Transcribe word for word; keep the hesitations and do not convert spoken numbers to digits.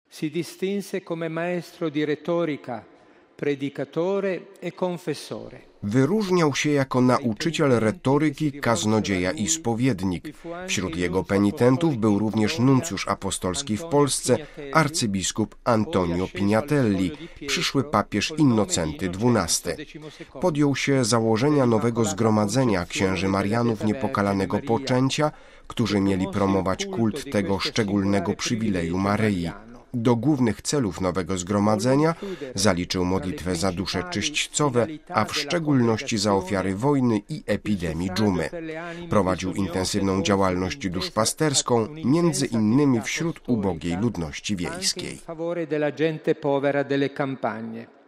Si distinse come maestro di retorica, predicatore e confessore. Wyróżniał się jako nauczyciel retoryki, kaznodzieja i spowiednik. Wśród jego penitentów był również nuncjusz apostolski w Polsce, arcybiskup Antonio Pignatelli, przyszły papież Innocenty dwunasty. Podjął się założenia nowego zgromadzenia księży Marianów Niepokalanego Poczęcia, którzy mieli promować kult tego szczególnego przywileju Maryi. Do głównych celów nowego zgromadzenia zaliczył modlitwę za dusze czyśćcowe, a w szczególności za ofiary wojny i epidemii dżumy. Prowadził intensywną działalność duszpasterską, między innymi wśród ubogiej ludności wiejskiej.